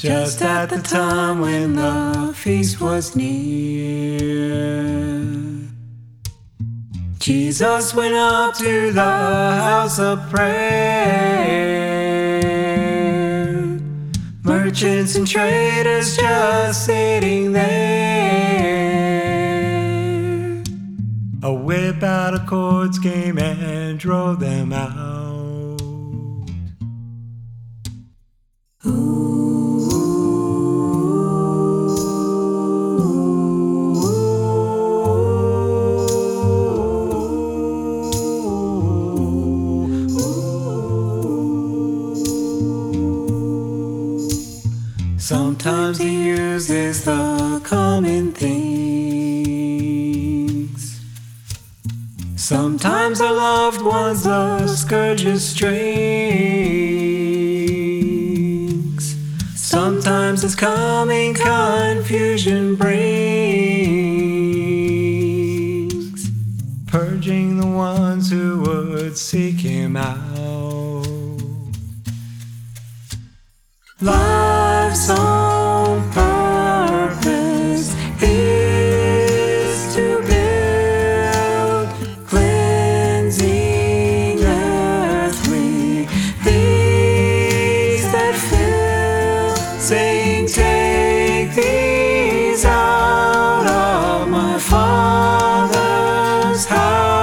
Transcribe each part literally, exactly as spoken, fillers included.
just at the time when the feast was near. Jesus went up to the house of prayer. Merchants and traders just sitting there. A whip out of cords came and drove them out. Ooh. Sometimes he uses the common things. Sometimes our loved ones the scourge of strings. Sometimes his coming confusion brings, purging the ones who would seek him out. Life's own purpose is to build cleansing earthly things that fill, saying, take these out of my Father's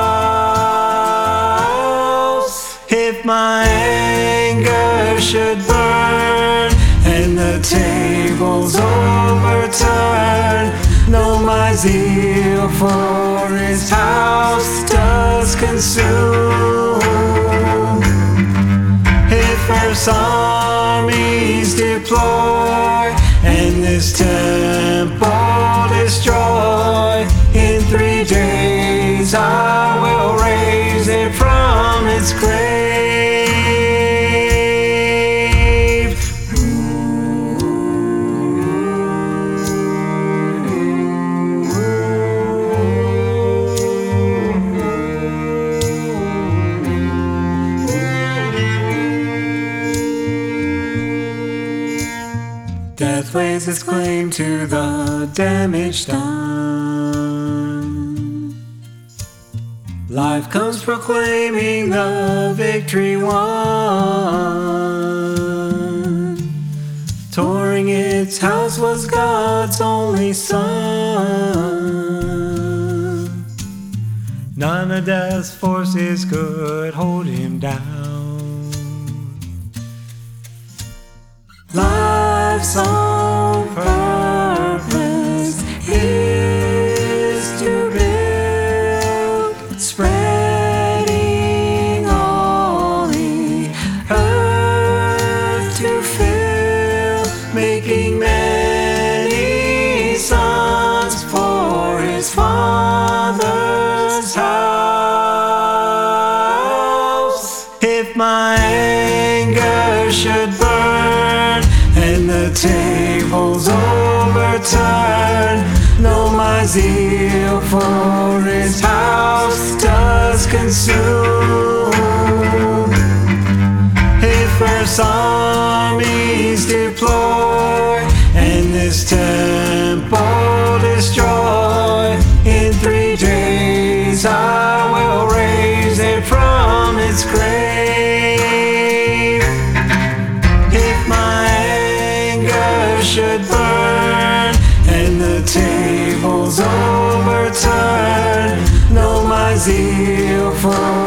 house. If my anger should burn and the tables overturn, no, my zeal for his house does consume. If Earth's armies deploy and this temple destroy, in three days I will raise it from its grave. Death lays its claim to the damage done. Life comes proclaiming the victory won. Touring its house was God's only Son. None of death's forces could hold him down. Life's own purpose is to build, spreading all the earth to fill, making many sons for his Father's house. If my anger should burn and the tables overturn, no, my zeal for his house does consume. If Earth's armies deploy and this temple destroy, in three days I will raise it from its grave. Should burn and the tables overturn, no, my zeal for